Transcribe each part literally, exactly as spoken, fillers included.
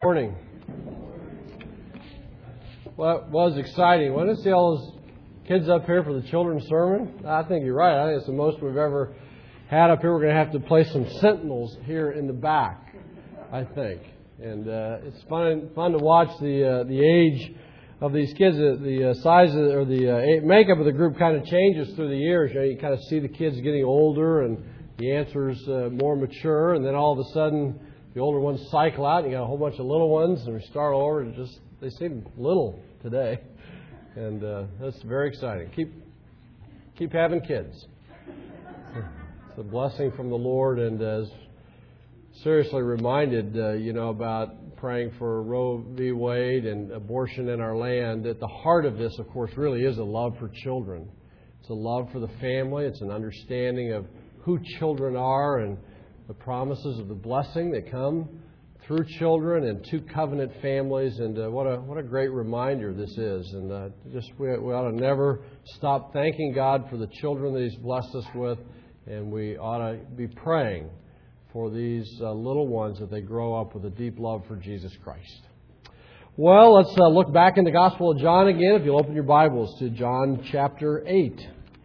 Morning. Well, it was exciting. When I see all those kids up here for the children's sermon, I think you're right. I think it's the most we've ever had up here. We're going to have to place some sentinels here in the back, I think. And uh, it's fun fun to watch the uh, the age of these kids. The, the uh, size of, or the uh, makeup of the group kind of changes through the years. You know, you kind of see the kids getting older and the answers uh, more mature, and then all of a sudden the older ones cycle out, and you got a whole bunch of little ones, and we start over, and just they seem little today, and uh, that's very exciting. Keep keep having kids. It's a blessing from the Lord, and as seriously reminded, uh, you know, about praying for Roe v. Wade and abortion in our land. At the heart of this, of course, really is a love for children. It's a love for the family. It's an understanding of who children are and the promises of the blessing that come through children and to covenant families. And uh, what a what a great reminder this is. And uh, just we, we ought to never stop thanking God for the children that He's blessed us with. And we ought to be praying for these uh, little ones that they grow up with a deep love for Jesus Christ. Well, let's uh, look back in the Gospel of John again. If you'll open your Bibles to John chapter eight.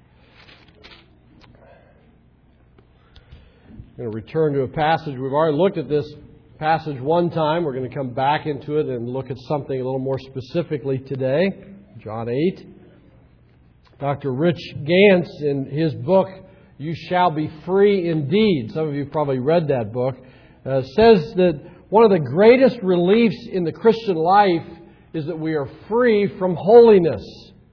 I'm going to return to a passage. We've already looked at this passage one time. We're going to come back into it and look at something a little more specifically today. John eight. Doctor Rich Gantz, in his book, You Shall Be Free Indeed, some of you probably read that book, uh, says that one of the greatest reliefs in the Christian life is that we are free from holiness.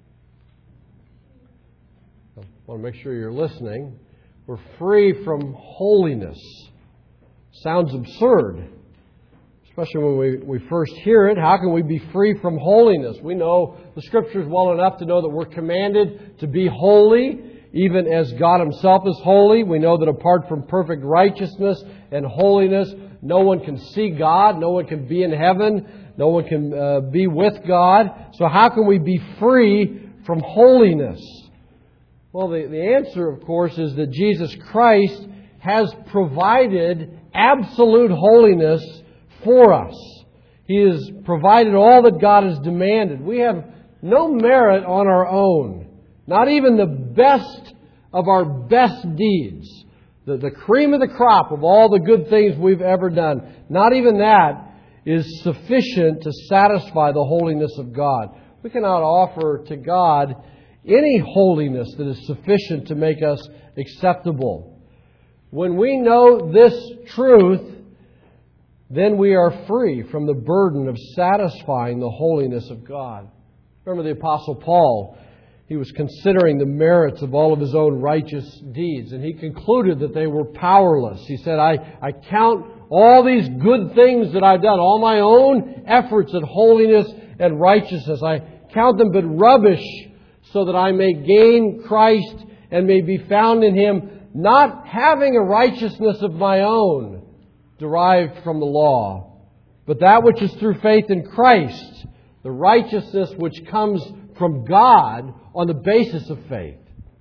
I want to make sure you're listening. We're free from holiness. Sounds absurd, especially when we, we first hear it. How can we be free from holiness? We know the Scriptures well enough to know that we're commanded to be holy, even as God Himself is holy. We know that apart from perfect righteousness and holiness, no one can see God, no one can be in heaven, no one can uh, be with God. So how can we be free from holiness? Well, the, the answer, of course, is that Jesus Christ has provided absolute holiness for us. He has provided all that God has demanded. We have no merit on our own. Not even the best of our best deeds. The, the cream of the crop of all the good things we've ever done. Not even that is sufficient to satisfy the holiness of God. We cannot offer to God any holiness that is sufficient to make us acceptable. When we know this truth, then we are free from the burden of satisfying the holiness of God. Remember the Apostle Paul. He was considering the merits of all of his own righteous deeds, and he concluded that they were powerless. He said, I, I count all these good things that I've done, all my own efforts at holiness and righteousness, I count them but rubbish, so that I may gain Christ and may be found in Him, not having a righteousness of my own derived from the law, but that which is through faith in Christ, the righteousness which comes from God on the basis of faith.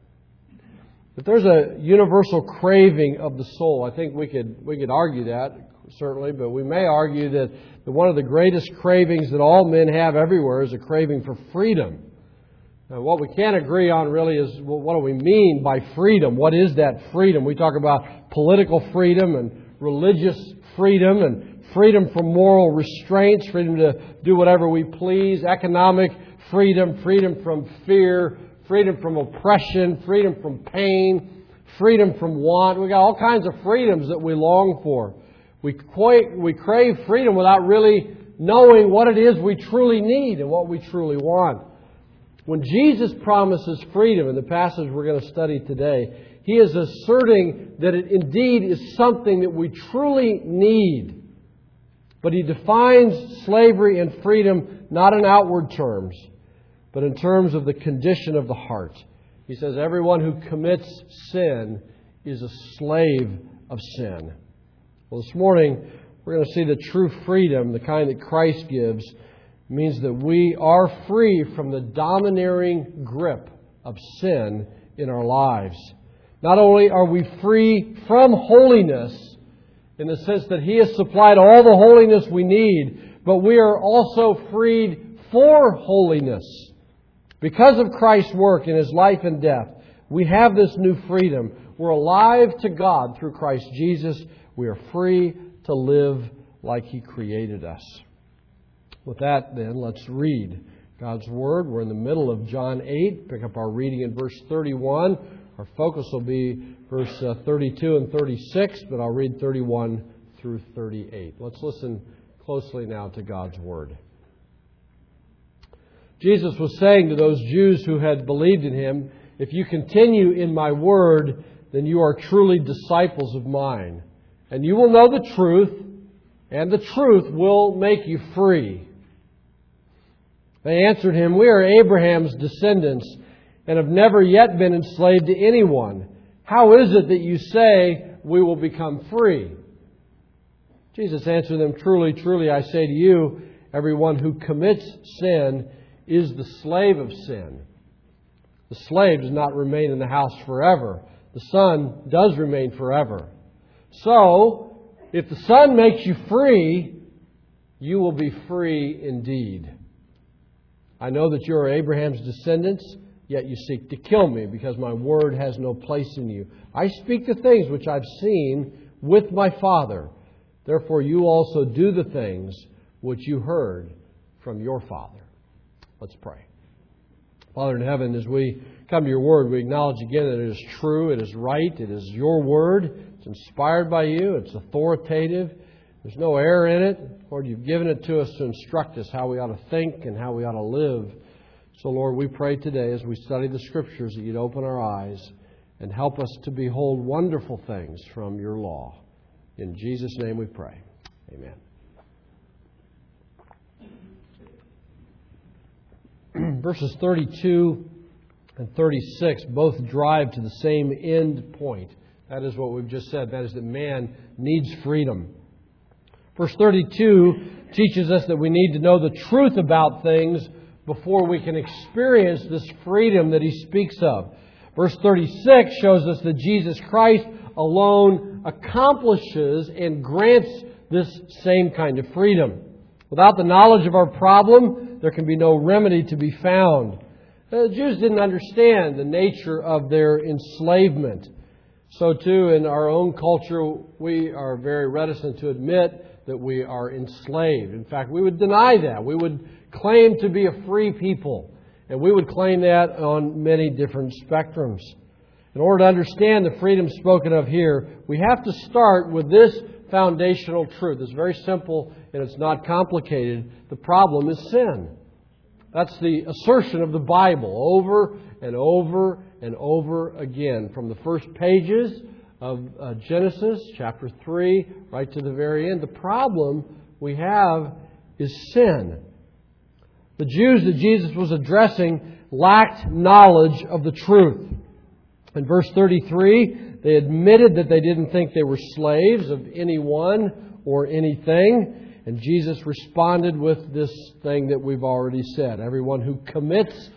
If there's a universal craving of the soul, I think we could we could argue that, certainly, but we may argue that, that one of the greatest cravings that all men have everywhere is a craving for freedom. Now, what we can't agree on really is, well, what do we mean by freedom? What is that freedom? We talk about political freedom and religious freedom and freedom from moral restraints, freedom to do whatever we please, economic freedom, freedom from fear, freedom from oppression, freedom from pain, freedom from want. We've got all kinds of freedoms that we long for. We quite, we crave freedom without really knowing what it is we truly need and what we truly want. When Jesus promises freedom in the passage we're going to study today, He is asserting that it indeed is something that we truly need. But He defines slavery and freedom not in outward terms, but in terms of the condition of the heart. He says everyone who commits sin is a slave of sin. Well, this morning we're going to see the true freedom, the kind that Christ gives, means that we are free from the domineering grip of sin in our lives. Not only are we free from holiness, in the sense that He has supplied all the holiness we need, but we are also freed for holiness. Because of Christ's work in His life and death, we have this new freedom. We're alive to God through Christ Jesus. We are free to live like He created us. With that, then, let's read God's Word. We're in the middle of John eight. Pick up our reading in verse thirty-one. Our focus will be verse uh, thirty-two and thirty-six, but I'll read thirty-one through thirty-eight. Let's listen closely now to God's Word. Jesus was saying to those Jews who had believed in Him, "If you continue in my word, then you are truly disciples of mine. And you will know the truth, and the truth will make you free." They answered Him, "We are Abraham's descendants, and have never yet been enslaved to anyone. How is it that you say we will become free?" Jesus answered them, "Truly, truly, I say to you, everyone who commits sin is the slave of sin. The slave does not remain in the house forever. The Son does remain forever. So, if the Son makes you free, you will be free indeed. I know that you are Abraham's descendants, yet you seek to kill me, because my word has no place in you. I speak the things which I've seen with my Father. Therefore you also do the things which you heard from your father." Let's pray. Father in heaven, as we come to your word, we acknowledge again that it is true, it is right, it is your word. It's inspired by you, it's authoritative. There's no error in it. Lord, you've given it to us to instruct us how we ought to think and how we ought to live. So, Lord, we pray today as we study the Scriptures that you'd open our eyes and help us to behold wonderful things from your law. In Jesus' name we pray. Amen. Verses thirty-two and thirty-six both drive to the same end point. That is what we've just said. That is that man needs freedom. Verse thirty-two teaches us that we need to know the truth about things before we can experience this freedom that he speaks of. Verse thirty-six shows us that Jesus Christ alone accomplishes and grants this same kind of freedom. Without the knowledge of our problem, there can be no remedy to be found. The Jews didn't understand the nature of their enslavement. So too, in our own culture, we are very reticent to admit that we are enslaved. In fact, we would deny that. We would claim to be a free people. And we would claim that on many different spectrums. In order to understand the freedom spoken of here, we have to start with this foundational truth. It's very simple and it's not complicated. The problem is sin. That's the assertion of the Bible over and over and over again. From the first pages of uh, Genesis chapter three right to the very end. The problem we have is sin. The Jews that Jesus was addressing lacked knowledge of the truth. In verse thirty-three, they admitted that they didn't think they were slaves of anyone or anything. And Jesus responded with this thing that we've already said. Everyone who commits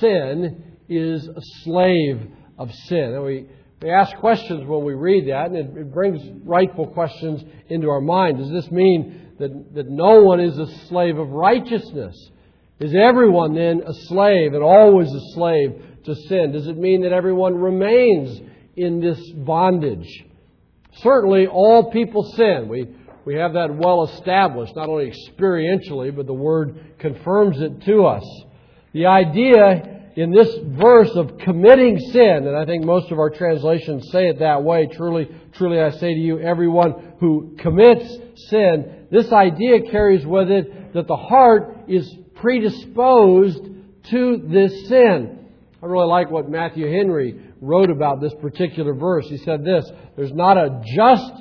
sin is a slave of sin. And we, we ask questions when we read that, and it, it brings rightful questions into our mind. Does this mean that, that no one is a slave of righteousness? Is everyone then a slave and always a slave to sin? Does it mean that everyone remains in this bondage? Certainly all people sin. We we have that well established, not only experientially, but the Word confirms it to us. The idea in this verse of committing sin, and I think most of our translations say it that way, truly, truly I say to you, everyone who commits sin, this idea carries with it that the heart is predisposed to this sin. I really like what Matthew Henry wrote about this particular verse. He said this: "There's not a just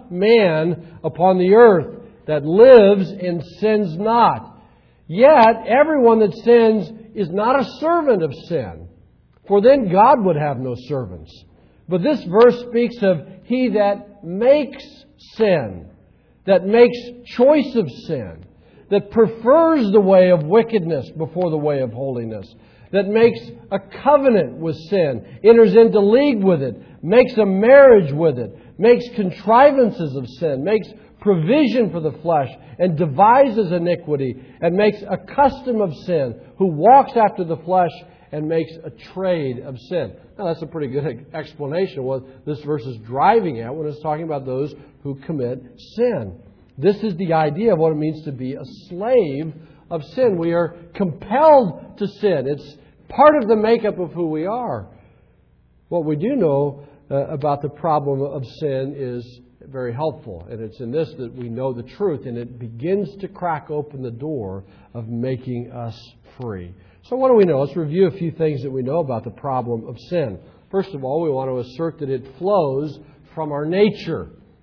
man upon the earth that lives and sins not. Yet everyone that sins is not a servant of sin, for then God would have no servants. But this verse speaks of he that makes sin, that makes choice of sin, that prefers the way of wickedness before the way of holiness, that makes a covenant with sin, enters into league with it, makes a marriage with it, makes contrivances of sin, makes provision for the flesh and devises iniquity and makes a custom of sin, who walks after the flesh and makes a trade of sin. Now, that's a pretty good explanation of what this verse is driving at when it's talking about those who commit sin. This is the idea of what it means to be a slave of sin. We are compelled to sin. It's part of the makeup of who we are. What we do know uh, about the problem of sin is very helpful. And it's in this that we know the truth. And it begins to crack open the door of making us free. So what do we know? Let's review a few things that we know about the problem of sin. First of all, we want to assert that it flows from our nature.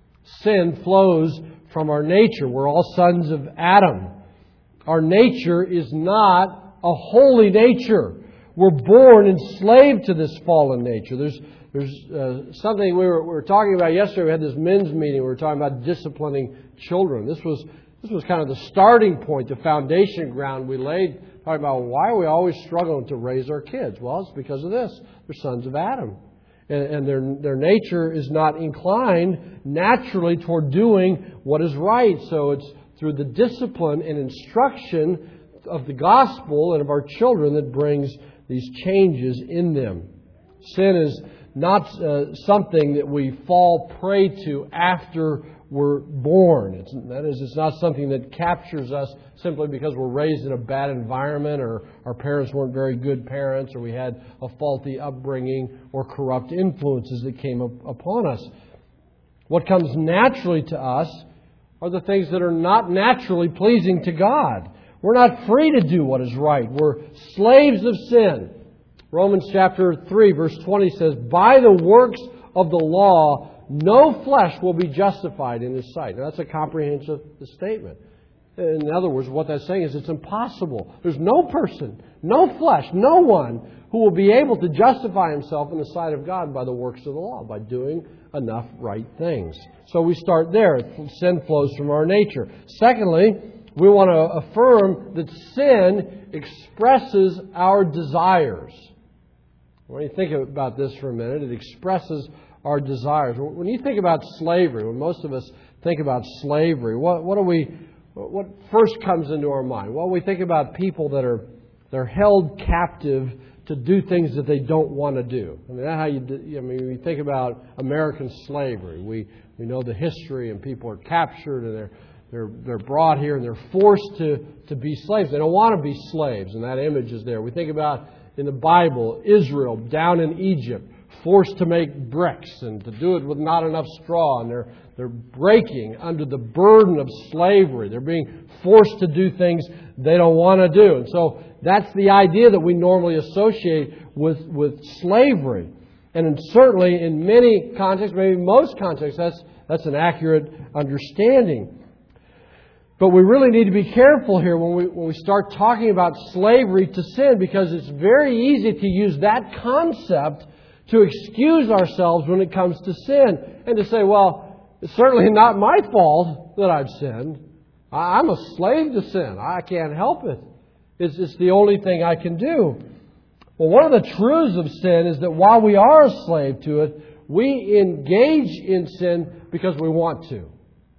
Sin flows from our nature. We're all sons of Adam. Our nature is not a holy nature. We're born enslaved to this fallen nature. There's there's uh, something we were, we were talking about yesterday. We had this men's meeting. We were talking about disciplining children. This was this was kind of the starting point, the foundation ground we laid, talking about why are we always struggling to raise our kids? Well, it's because of this. They're sons of Adam. And, and their their nature is not inclined naturally toward doing what is right. So it's through the discipline and instruction of the gospel and of our children that brings these changes in them. Sin is not uh, something that we fall prey to after we're born. It's, that is, it's not something that captures us simply because we're raised in a bad environment, or our parents weren't very good parents, or we had a faulty upbringing or corrupt influences that came up upon us. What comes naturally to us are the things that are not naturally pleasing to God. We're not free to do what is right. We're slaves of sin. Romans chapter three, verse twenty says, "By the works of the law, no flesh will be justified in His sight." Now, that's a comprehensive statement. In other words, what that's saying is it's impossible. There's no person, no flesh, no one who will be able to justify himself in the sight of God by the works of the law, by doing enough right things. So we start there. Sin flows from our nature. Secondly, we want to affirm that sin expresses our desires. When you think about this for a minute, it expresses our desires. When you think about slavery, when most of us think about slavery, what, what do we, what first comes into our mind? Well, we think about people that are they're held captive to do things that they don't want to do. I mean, that's how you. Do, I mean, when you think about American slavery, we we know the history, and people are captured and they're they're they're brought here and they're forced to to be slaves. They don't want to be slaves, and that image is there. We think about in the Bible, Israel down in Egypt, forced to make bricks and to do it with not enough straw, and they're they're breaking under the burden of slavery. They're being forced to do things they don't want to do. And so that's the idea that we normally associate with, with slavery. And in, certainly in many contexts, maybe most contexts, that's that's an accurate understanding. But we really need to be careful here when we when we start talking about slavery to sin, because it's very easy to use that concept to excuse ourselves when it comes to sin, and to say, well, it's certainly not my fault that I've sinned. I'm a slave to sin. I can't help it. It's, it's the only thing I can do. Well, one of the truths of sin is that while we are a slave to it, we engage in sin because we want to.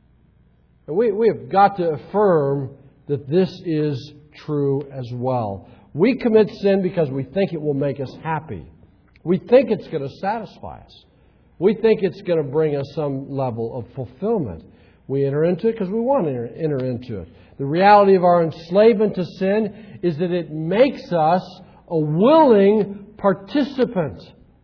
And we, we have got to affirm that this is true as well. We commit sin because we think it will make us happy. We think it's going to satisfy us. We think it's going to bring us some level of fulfillment. We enter into it because we want to enter, enter into it. The reality of our enslavement to sin is that it makes us a willing participant.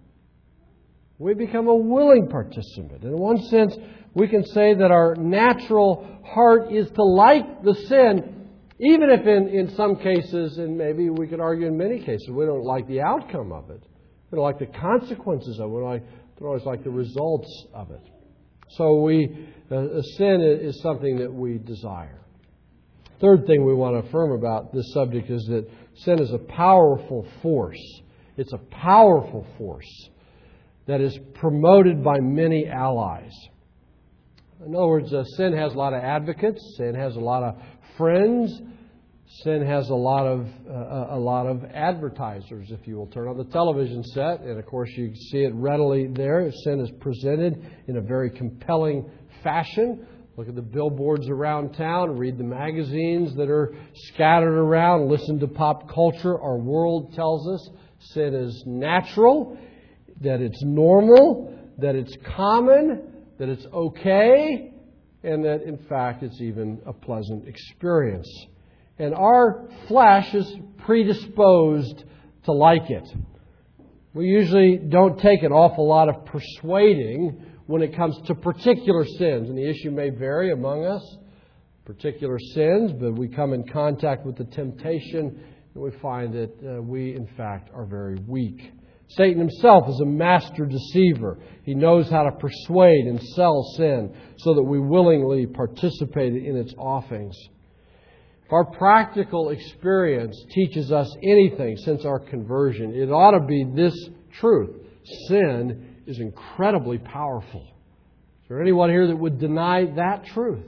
We become a willing participant. In one sense, we can say that our natural heart is to like the sin, even if in, in some cases, and maybe we could argue in many cases, we don't like the outcome of it. We don't like the consequences of it. We don't, like, don't always like the results of it. So we, uh, sin is something that we desire. Third thing we want to affirm about this subject is that sin is a powerful force. It's a powerful force that is promoted by many allies. In other words, uh, sin has a lot of advocates. Sin has a lot of friends. Sin has a lot of uh, a lot of advertisers. If you will turn on the television set, and of course you see it readily there. Sin is presented in a very compelling fashion. Look at the billboards around town, read the magazines that are scattered around, listen to pop culture. Our world tells us sin is natural, that it's normal, that it's common, that it's okay, and that in fact it's even a pleasant experience. And our flesh is predisposed to like it. We usually don't take an awful lot of persuading when it comes to particular sins. And the issue may vary among us, particular sins, but we come in contact with the temptation and we find that uh, we, in fact, are very weak. Satan himself is a master deceiver. He knows how to persuade and sell sin so that we willingly participate in its offings. If our practical experience teaches us anything since our conversion, it ought to be this truth. Sin is incredibly powerful. Is there anyone here that would deny that truth?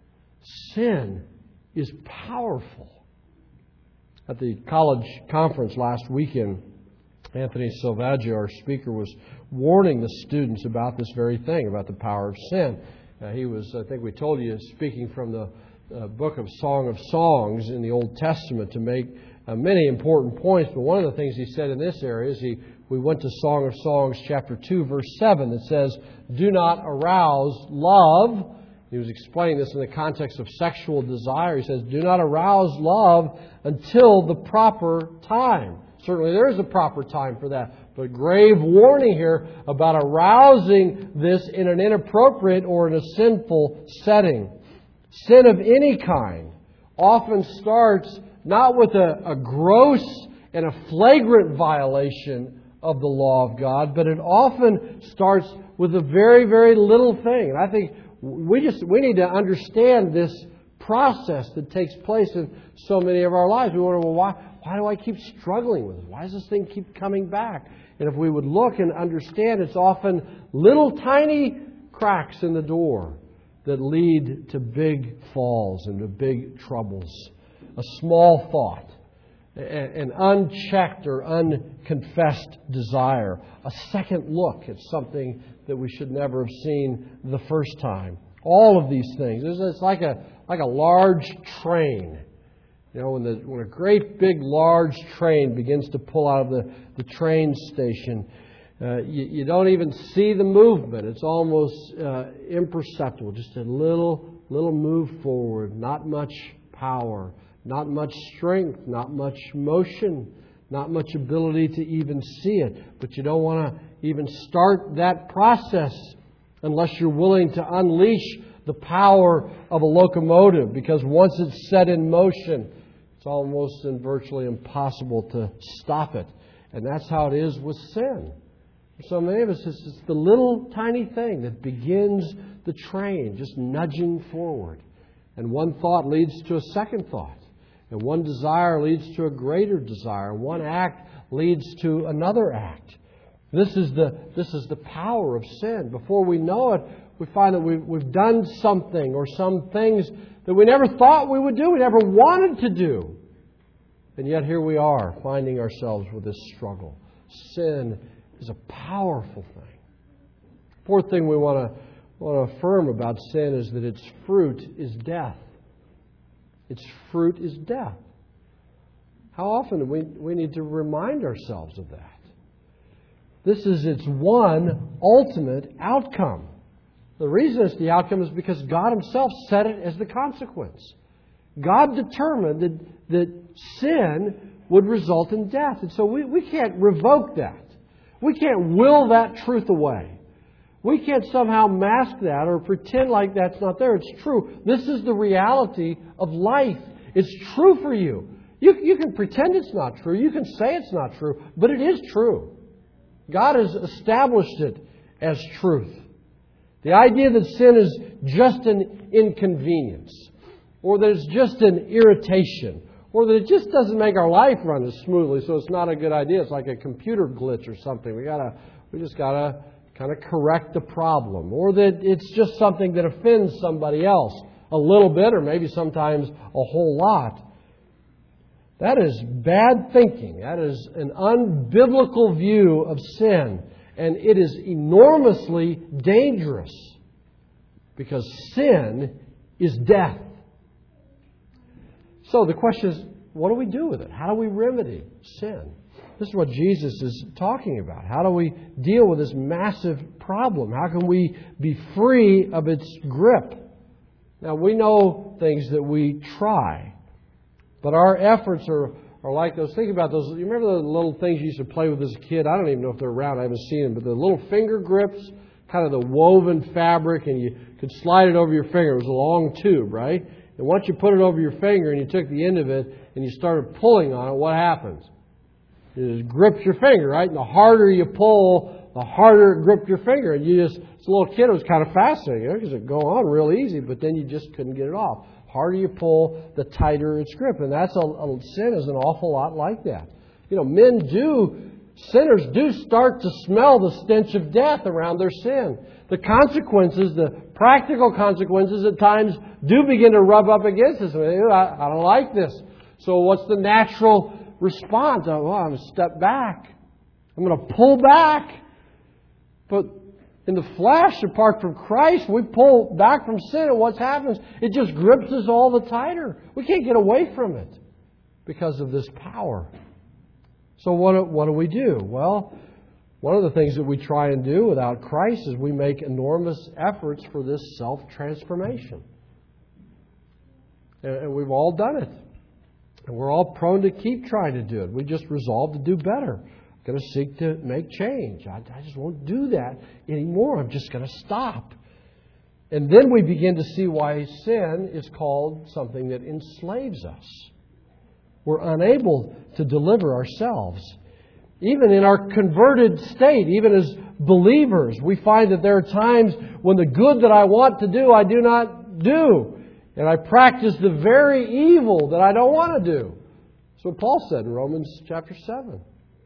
Sin is powerful. At the college conference last weekend, Anthony Silvaggio, our speaker, was warning the students about this very thing, about the power of sin. Uh, he was, I think we told you, speaking from the uh, book of Song of Songs in the Old Testament to make uh, many important points. But one of the things he said in this area is he we went to Song of Songs chapter two, verse seven, that says, "Do not arouse love." He was explaining this in the context of sexual desire. He says, "Do not arouse love until the proper time." Certainly there is a proper time for that. But grave warning here about arousing this in an inappropriate or in a sinful setting. Sin of any kind often starts not with a, a gross and a flagrant violation of the law of God, but it often starts with a very, very little thing. And I think we just we need to understand this process that takes place in so many of our lives. We wonder, well, why, why do I keep struggling with this? Why does this thing keep coming back? And if we would look and understand, it's often little tiny cracks in the door that lead to big falls and to big troubles. A small thought, an unchecked or unconfessed desire, a second look at something that we should never have seen the first time. All of these things. It's like a like a large train. You know, when the when a great big large train begins to pull out of the, the train station, uh, you, you don't even see the movement. It's almost uh, imperceptible. Just a little little move forward. Not much power. Not much strength, not much motion, not much ability to even see it. But you don't want to even start that process unless you're willing to unleash the power of a locomotive. Because once it's set in motion, it's almost and virtually impossible to stop it. And that's how it is with sin. For so many of us, it's just the little tiny thing that begins the train, just nudging forward. And one thought leads to a second thought. And one desire leads to a greater desire. One act leads to another act. This is the this is the power of sin. Before we know it, we find that we've, we've done something or some things that we never thought we would do, we never wanted to do. And yet here we are, finding ourselves with this struggle. Sin is a powerful thing. Fourth thing we want to want to affirm about sin is that its fruit is death. Its fruit is death. How often do we, we need to remind ourselves of that? This is its one ultimate outcome. The reason it's the outcome is because God Himself set it as the consequence. God determined that, that sin would result in death. And so we, we can't revoke that. We can't will that truth away. We can't somehow mask that or pretend like that's not there. It's true. This is the reality of life. It's true for you. You, you can pretend it's not true. You can say it's not true. But it is true. God has established it as truth. The idea that sin is just an inconvenience, or that it's just an irritation, or that it just doesn't make our life run as smoothly, so it's not a good idea. It's like a computer glitch or something. We gotta, we just gotta kind of correct the problem, or that it's just something that offends somebody else a little bit, or maybe sometimes a whole lot. That is bad thinking. That is an unbiblical view of sin, and it is enormously dangerous. Because sin is death. So the question is, what do we do with it? How do we remedy sin? This is what Jesus is talking about. How do we deal with this massive problem? How can we be free of its grip? Now, we know things that we try, but our efforts are, are like those. Think about those. You remember the little things you used to play with as a kid? I don't even know if they're around. I haven't seen them. But the little finger grips, kind of the woven fabric, and you could slide it over your finger. It was a long tube, right? And once you put it over your finger and you took the end of it and you started pulling on it, what happens? It just grips your finger, right? And the harder you pull, the harder it gripped your finger. And you just, as a little kid, it was kind of fascinating, because it go on real easy, but then you just couldn't get it off. Harder you pull, the tighter its grip. And that's a, a sin is an awful lot like that. You know, men do, sinners do start to smell the stench of death around their sin. The consequences, the practical consequences at times do begin to rub up against us. I, I don't like this. So what's the natural response? Oh, well, I'm going to step back. I'm going to pull back. But in the flesh, apart from Christ, we pull back from sin, and what happens? It just grips us all the tighter. We can't get away from it because of this power. So what, what do we do? Well, one of the things that we try and do without Christ is we make enormous efforts for this self-transformation. And we've all done it. And we're all prone to keep trying to do it. We just resolve to do better. I'm going to seek to make change. I, I just won't do that anymore. I'm just going to stop. And then we begin to see why sin is called something that enslaves us. We're unable to deliver ourselves. Even in our converted state, even as believers, we find that there are times when the good that I want to do, I do not do. And I practice the very evil that I don't want to do. That's what Paul said in Romans chapter seven.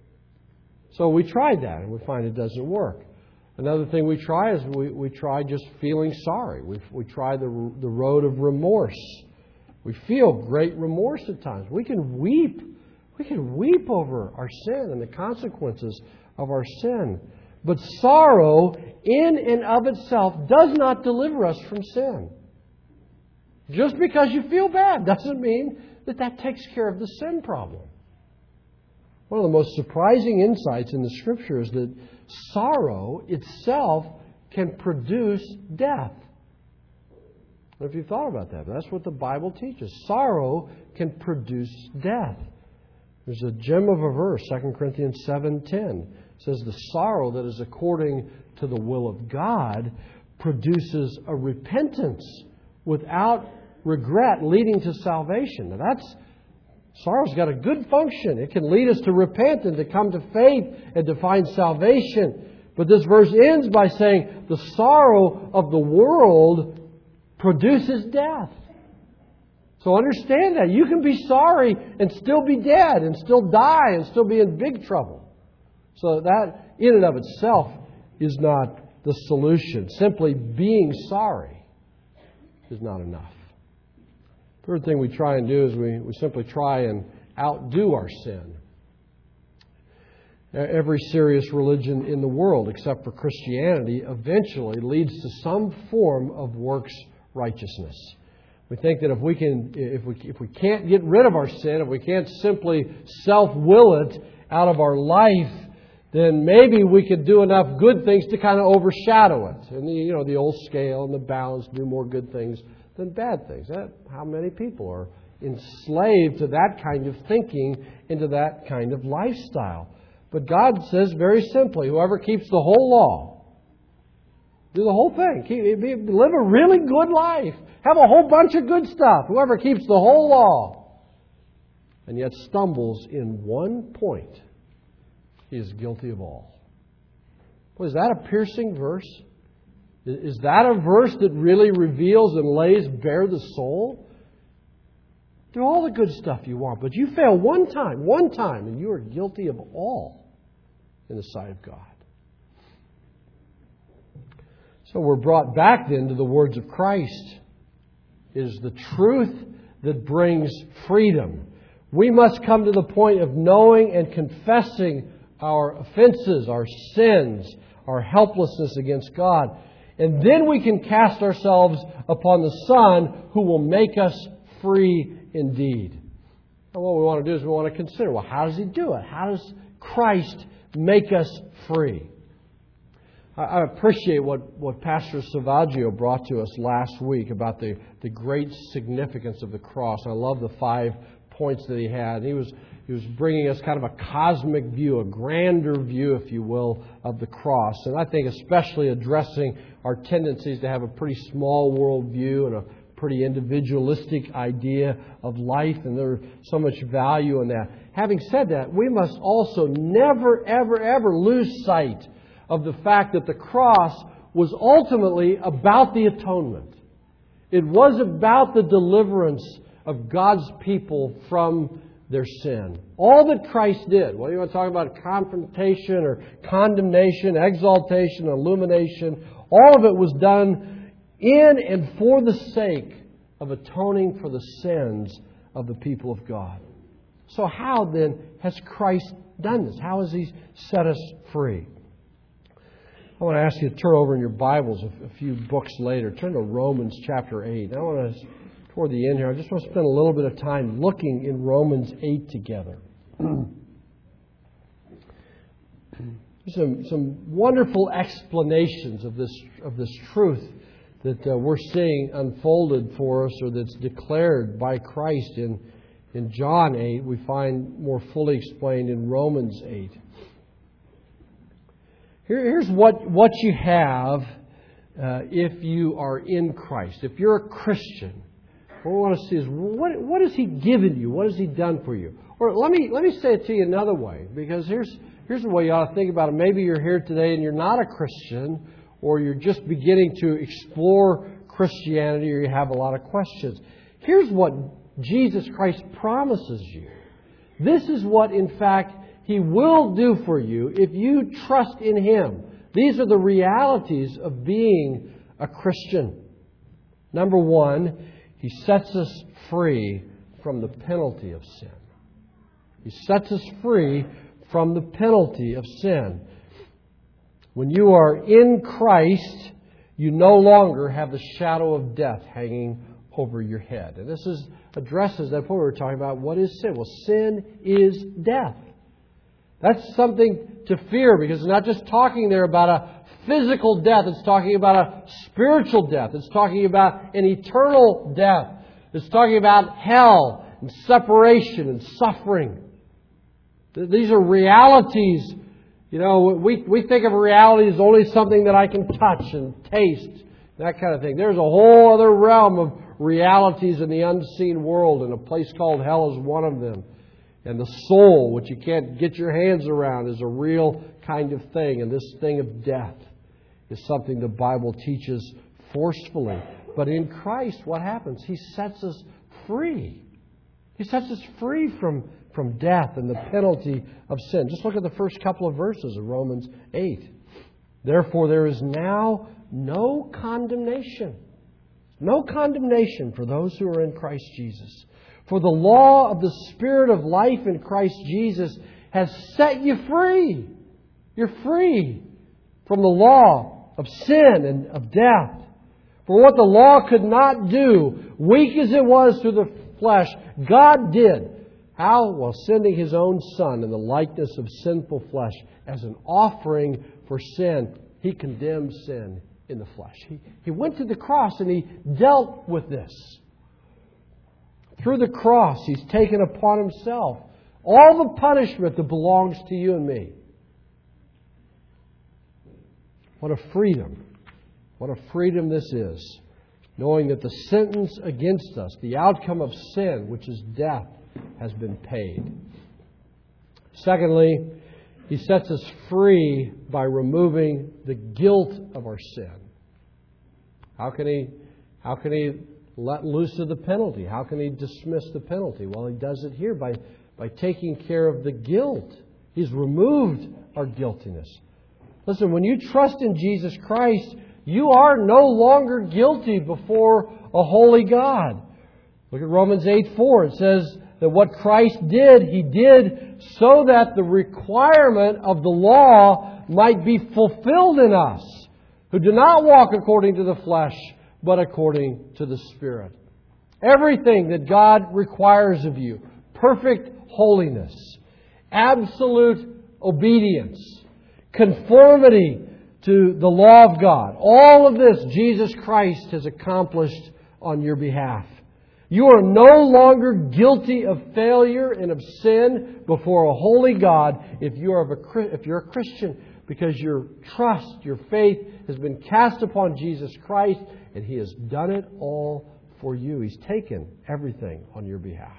So we tried that, and we find it doesn't work. Another thing we try is we, we try just feeling sorry. We, we try the, the road of remorse. We feel great remorse at times. We can weep. We can weep over our sin and the consequences of our sin. But sorrow in and of itself does not deliver us from sin. Just because you feel bad doesn't mean that that takes care of the sin problem. One of the most surprising insights in the Scripture is that sorrow itself can produce death. I don't know if you've thought about that, but that's what the Bible teaches. Sorrow can produce death. There's a gem of a verse, Second Corinthians seven ten. It says, the sorrow that is according to the will of God produces a repentance without regret leading to salvation. Now that's, sorrow's got a good function. It can lead us to repent and to come to faith and to find salvation. But this verse ends by saying the sorrow of the world produces death. So understand that. You can be sorry and still be dead and still die and still be in big trouble. So that in and of itself is not the solution. Simply being sorry is not enough. Third thing we try and do is we, we simply try and outdo our sin. Every serious religion in the world, except for Christianity, eventually leads to some form of works righteousness. We think that if we can, if we if we can't get rid of our sin, if we can't simply self-will it out of our life, then maybe we could do enough good things to kind of overshadow it. And the, you know, the old scale and the balance, do more good things than bad things. That, how many people are enslaved to that kind of thinking, into that kind of lifestyle? But God says very simply, whoever keeps the whole law, do the whole thing. Keep, live a really good life. Have a whole bunch of good stuff. Whoever keeps the whole law and yet stumbles in one point, he is guilty of all. Well, is that a piercing verse? Is that a verse that really reveals and lays bare the soul? Do all the good stuff you want, but you fail one time, one time, and you are guilty of all in the sight of God. So we're brought back then to the words of Christ. It is the truth that brings freedom. We must come to the point of knowing and confessing our offenses, our sins, our helplessness against God. And then we can cast ourselves upon the Son who will make us free indeed. And what we want to do is we want to consider, well, how does He do it? How does Christ make us free? I appreciate what, what Pastor Salvaggio brought to us last week about the, the great significance of the cross. I love the five points that he had. He was, he was bringing us kind of a cosmic view, a grander view, if you will, of the cross. And I think especially addressing our tendencies to have a pretty small world view and a pretty individualistic idea of life, and there's so much value in that. Having said that, we must also never, ever, ever lose sight of the fact that the cross was ultimately about the atonement. It was about the deliverance of God's people from their sin. All that Christ did, whether you want to talk about confrontation or condemnation, exaltation, illumination, all of it was done in and for the sake of atoning for the sins of the people of God. So how then has Christ done this? How has He set us free? I want to ask you to turn over in your Bibles a few books later. Turn to Romans chapter eight. I want to, toward the end here, I just want to spend a little bit of time looking in Romans eight together. some some wonderful explanations of this of this truth that uh, we're seeing unfolded for us, or that's declared by Christ in in John eight. We find more fully explained in Romans eight. Here's what, what you have uh, if you are in Christ. If you're a Christian, what we want to see is what, what has He given you? What has He done for you? Or let me let me say it to you another way, because here's here's the way you ought to think about it. Maybe you're here today and you're not a Christian, or you're just beginning to explore Christianity, or you have a lot of questions. Here's what Jesus Christ promises you. This is what, in fact, He will do for you if you trust in Him. These are the realities of being a Christian. Number one, He sets us free from the penalty of sin. He sets us free from the penalty of sin. When you are in Christ, you no longer have the shadow of death hanging over your head. And this is addresses that point we were talking about. What is sin? Well, sin is death. That's something to fear, because it's not just talking there about a physical death. It's talking about a spiritual death. It's talking about an eternal death. It's talking about hell and separation and suffering. These are realities. You know, we, we think of reality as only something that I can touch and taste, that kind of thing. There's a whole other realm of realities in the unseen world, and a place called hell is one of them. And the soul, which you can't get your hands around, is a real kind of thing. And this thing of death is something the Bible teaches forcefully. But in Christ, what happens? He sets us free. He sets us free from, from death and the penalty of sin. Just look at the first couple of verses of Romans eight. Therefore, there is now no condemnation. No condemnation for those who are in Christ Jesus. For the law of the Spirit of life in Christ Jesus has set you free. You're free from the law of sin and of death. For what the law could not do, weak as it was through the flesh, God did. How? While sending His own Son in the likeness of sinful flesh as an offering for sin. He condemned sin in the flesh. He, he went to the cross and He dealt with this. Through the cross, He's taken upon Himself all the punishment that belongs to you and me. What a freedom. What a freedom this is. Knowing that the sentence against us, the outcome of sin, which is death, has been paid. Secondly, He sets us free by removing the guilt of our sin. How can He, how can He let loose of the penalty? How can He dismiss the penalty? Well, He does it here by, by taking care of the guilt. He's removed our guiltiness. Listen, when you trust in Jesus Christ, you are no longer guilty before a holy God. Look at Romans eight four. It says that what Christ did, He did so that the requirement of the law might be fulfilled in us, who do not walk according to the flesh, but according to the Spirit. Everything that God requires of you, perfect holiness, absolute obedience, conformity to the law of God, all of this Jesus Christ has accomplished on your behalf. You are no longer guilty of failure and of sin before a holy God if you are a, if you're a Christian, because your trust, your faith has been cast upon Jesus Christ, and He has done it all for you. He's taken everything on your behalf.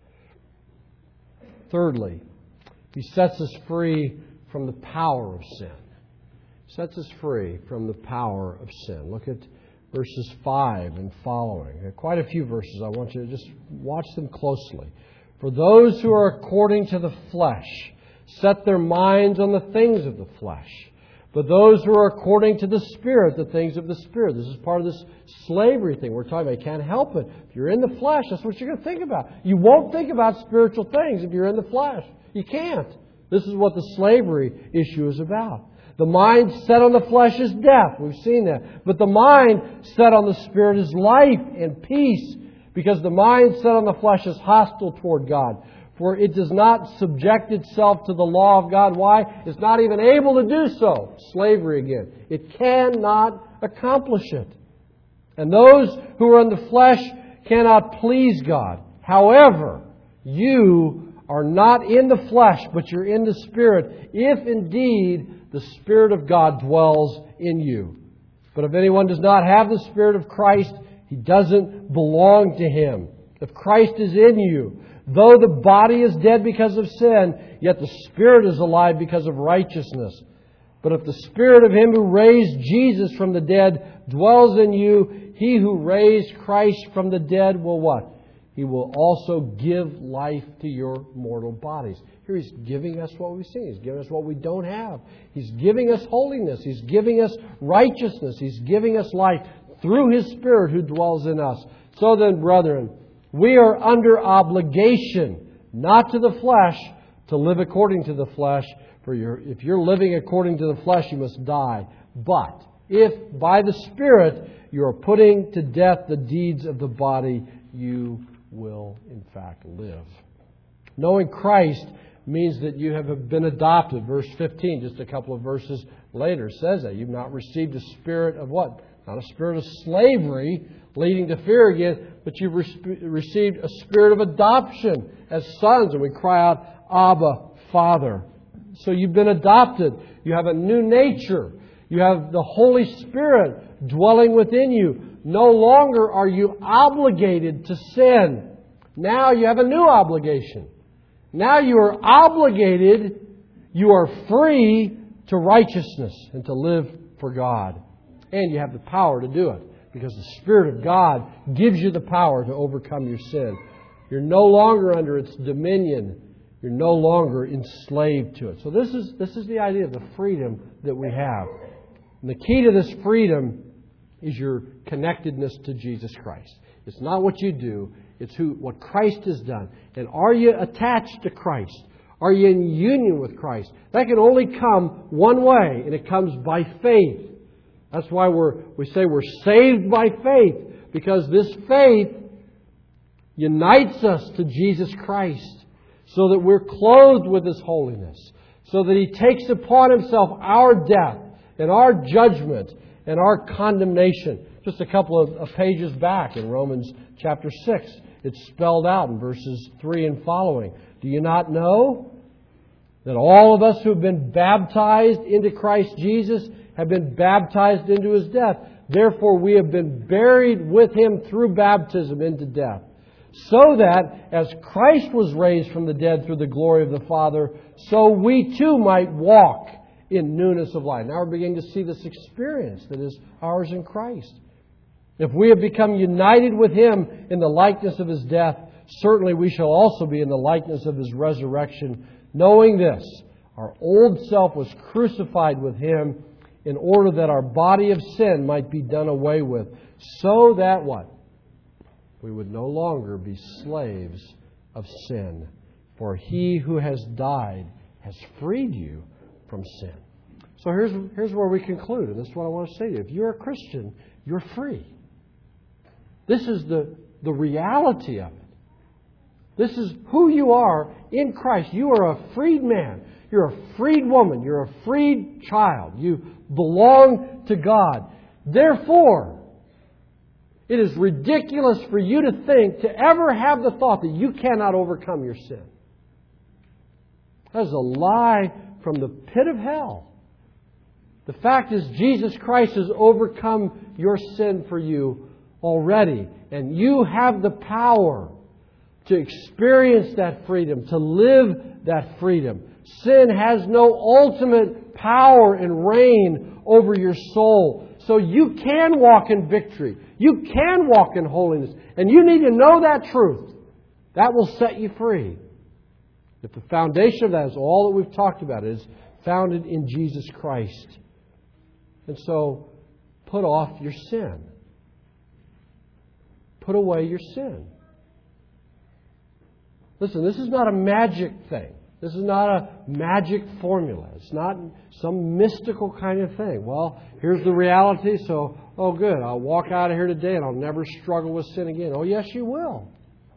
Thirdly, He sets us free from the power of sin. He sets us free from the power of sin. Look at verses five and following. There are quite a few verses. I want you to just watch them closely. For those who are according to the flesh set their minds on the things of the flesh. But those who are according to the Spirit, the things of the Spirit. This is part of this slavery thing we're talking about. You can't help it. If you're in the flesh, that's what you're going to think about. You won't think about spiritual things if you're in the flesh. You can't. This is what the slavery issue is about. The mind set on the flesh is death. We've seen that. But the mind set on the Spirit is life and peace, because the mind set on the flesh is hostile toward God. For it does not subject itself to the law of God. Why? It's not even able to do so. Slavery again. It cannot accomplish it. And those who are in the flesh cannot please God. However, you are not in the flesh, but you're in the Spirit, if indeed the Spirit of God dwells in you. But if anyone does not have the Spirit of Christ, he doesn't belong to Him. If Christ is in you, though the body is dead because of sin, yet the Spirit is alive because of righteousness. But if the Spirit of Him who raised Jesus from the dead dwells in you, He who raised Christ from the dead will what? He will also give life to your mortal bodies. Here He's giving us what we've seen. He's giving us what we don't have. He's giving us holiness. He's giving us righteousness. He's giving us life through His Spirit who dwells in us. So then, brethren, we are under obligation, not to the flesh, to live according to the flesh. For you're, if you're living according to the flesh, you must die. But if by the Spirit you are putting to death the deeds of the body, you will in fact live. Knowing Christ means that you have been adopted. Verse fifteen, just a couple of verses later, says that. You've not received a spirit of what? Not a spirit of slavery leading to fear again, but you've re- received a spirit of adoption as sons, and we cry out, Abba, Father. So you've been adopted. You have a new nature. You have the Holy Spirit dwelling within you. No longer are you obligated to sin. Now you have a new obligation. Now you are obligated, you are free to righteousness and to live for God. And you have the power to do it, because the Spirit of God gives you the power to overcome your sin. You're no longer under its dominion. You're no longer enslaved to it. So this is this is the idea of the freedom that we have. And the key to this freedom is your connectedness to Jesus Christ. It's not what you do. It's who what Christ has done. And are you attached to Christ? Are you in union with Christ? That can only come one way, and it comes by faith. That's why we're, we say we're saved by faith, because this faith unites us to Jesus Christ so that we're clothed with His holiness, so that He takes upon Himself our death and our judgment and our condemnation. Just a couple of, of pages back in Romans chapter six, it's spelled out in verses three and following. Do you not know that all of us who have been baptized into Christ Jesus have been baptized into His death? Therefore we have been buried with Him through baptism into death, so that as Christ was raised from the dead through the glory of the Father, so we too might walk in newness of life. Now we're beginning to see this experience that is ours in Christ. If we have become united with Him in the likeness of His death, certainly we shall also be in the likeness of His resurrection, knowing this: our old self was crucified with Him in order that our body of sin might be done away with, so that what? We would no longer be slaves of sin. For He who has died has freed you from sin. So here's, here's where we conclude, and this is what I want to say to you. If you're a Christian, you're free. This is the, the reality of it. This is who you are in Christ. You are a freed man. You're a freed woman. You're a freed child. You belong to God. Therefore, it is ridiculous for you to think, to ever have the thought that you cannot overcome your sin. That is a lie from the pit of hell. The fact is, Jesus Christ has overcome your sin for you already. And you have the power to experience that freedom, to live that freedom. Sin has no ultimate power and reign over your soul. So you can walk in victory. You can walk in holiness. And you need to know that truth. That will set you free. If the foundation of that is all that we've talked about, it is founded in Jesus Christ. And so, put off your sin. Put away your sin. Listen, this is not a magic thing. This is not a magic formula. It's not some mystical kind of thing. Well, here's the reality, so, oh good, I'll walk out of here today and I'll never struggle with sin again. Oh yes, you will.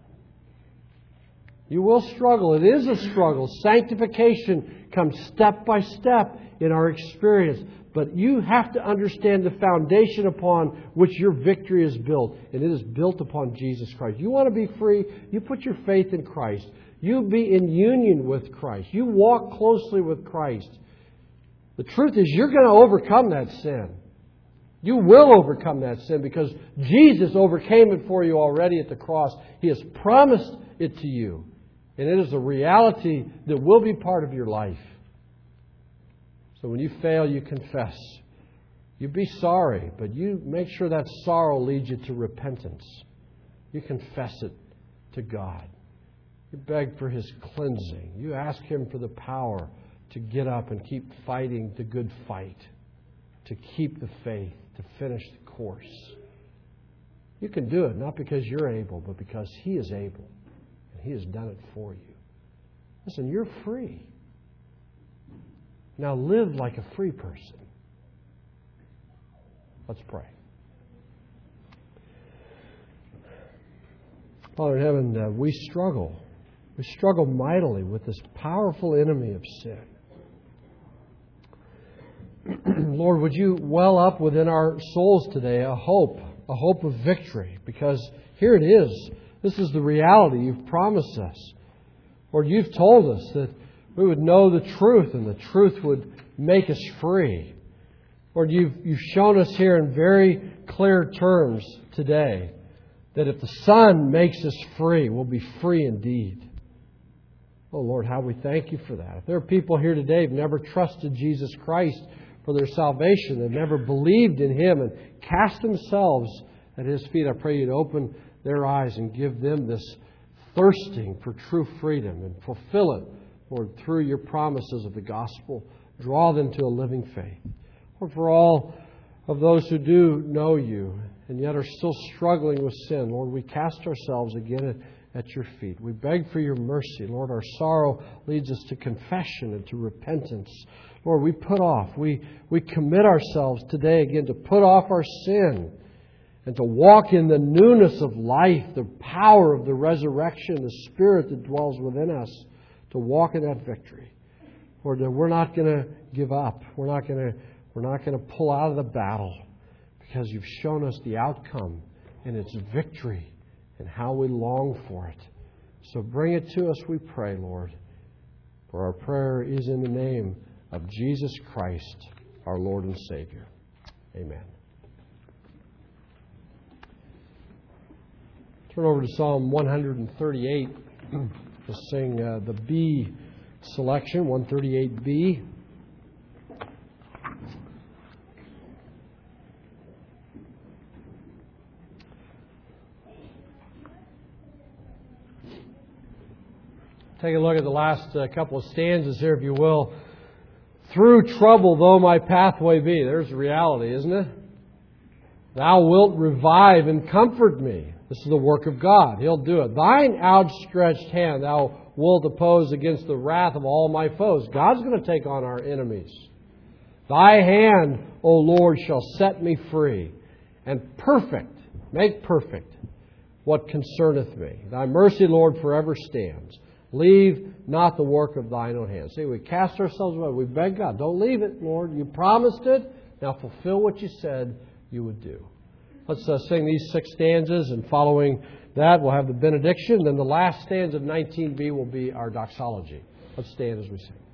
You will struggle. It is a struggle. Sanctification comes step by step in our experience. But you have to understand the foundation upon which your victory is built. And it is built upon Jesus Christ. You want to be free? You put your faith in Christ. You be in union with Christ. You walk closely with Christ. The truth is, you're going to overcome that sin. You will overcome that sin because Jesus overcame it for you already at the cross. He has promised it to you. And it is a reality that will be part of your life. So when you fail, you confess. You be sorry, but you make sure that sorrow leads you to repentance. You confess it to God. You beg for His cleansing. You ask Him for the power to get up and keep fighting the good fight, to keep the faith, to finish the course. You can do it, not because you're able, but because He is able. And He has done it for you. Listen, you're free. Now live like a free person. Let's pray. Father in heaven, uh, we struggle. We struggle mightily with this powerful enemy of sin. Lord, would you well up within our souls today a hope, a hope of victory? Because here it is. This is the reality you've promised us. Lord, you've told us that we would know the truth, and the truth would make us free. Lord, you've, you've shown us here in very clear terms today that if the Son makes us free, we'll be free indeed. Oh, Lord, how we thank you for that. If there are people here today who've never trusted Jesus Christ for their salvation, they've never believed in Him and cast themselves at His feet, I pray you'd open their eyes and give them this thirsting for true freedom and fulfill it, Lord, through your promises of the gospel. Draw them to a living faith. Lord, for all of those who do know you and yet are still struggling with sin, Lord, we cast ourselves again at, at your feet. We beg for your mercy. Lord, our sorrow leads us to confession and to repentance. Lord, we put off, we, we commit ourselves today again to put off our sin and to walk in the newness of life, the power of the resurrection, the Spirit that dwells within us, to walk in that victory. Lord, that we're not going to give up. We're not going to we're not going to pull out of the battle because you've shown us the outcome and its victory and how we long for it. So bring it to us, we pray, Lord. For our prayer is in the name of Jesus Christ, our Lord and Savior. Amen. Turn over to Psalm one thirty-eight. We'll sing uh, the B selection, one thirty-eight B. Take a look at the last uh, couple of stanzas here, if you will. Through trouble, though my pathway be. There's the reality, isn't it? Thou wilt revive and comfort me. This is the work of God. He'll do it. Thine outstretched hand thou wilt oppose against the wrath of all my foes. God's going to take on our enemies. Thy hand, O Lord, shall set me free, and perfect, make perfect, what concerneth me. Thy mercy, Lord, forever stands. Leave not the work of thine own hands. See, we cast ourselves away. We beg God, don't leave it, Lord. You promised it. Now fulfill what you said you would do. Let's uh, sing these six stanzas, and following that, we'll have the benediction. Then the last stanza of nineteen B will be our doxology. Let's stand as we sing.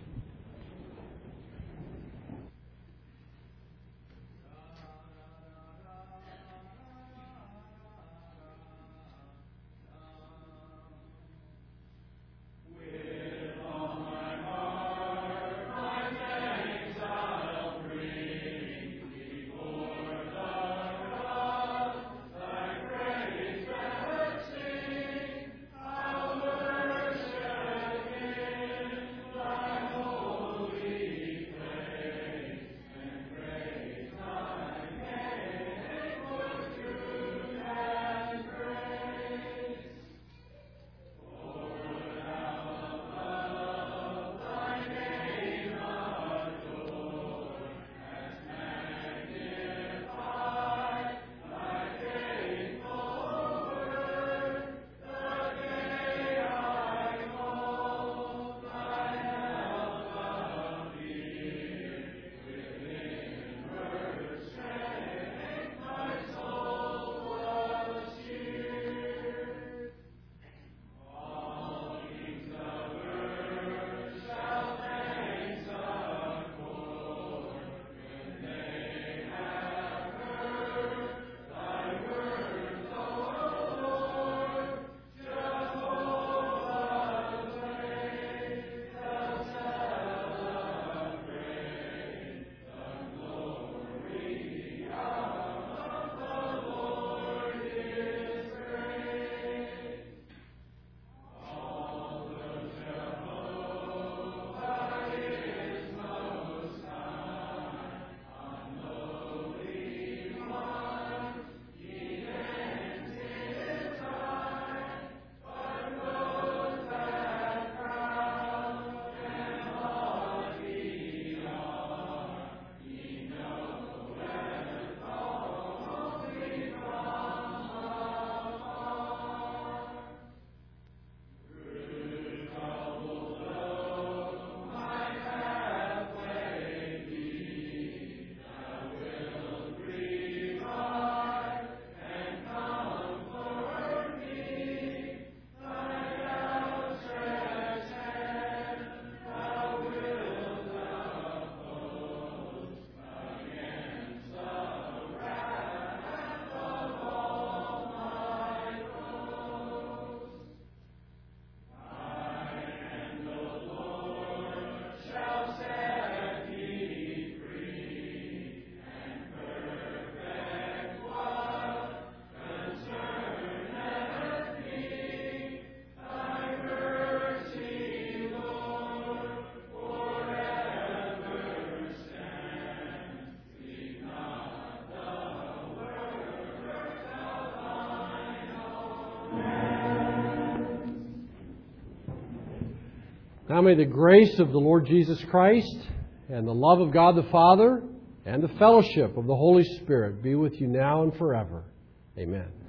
Now may the grace of the Lord Jesus Christ and the love of God the Father and the fellowship of the Holy Spirit be with you now and forever. Amen.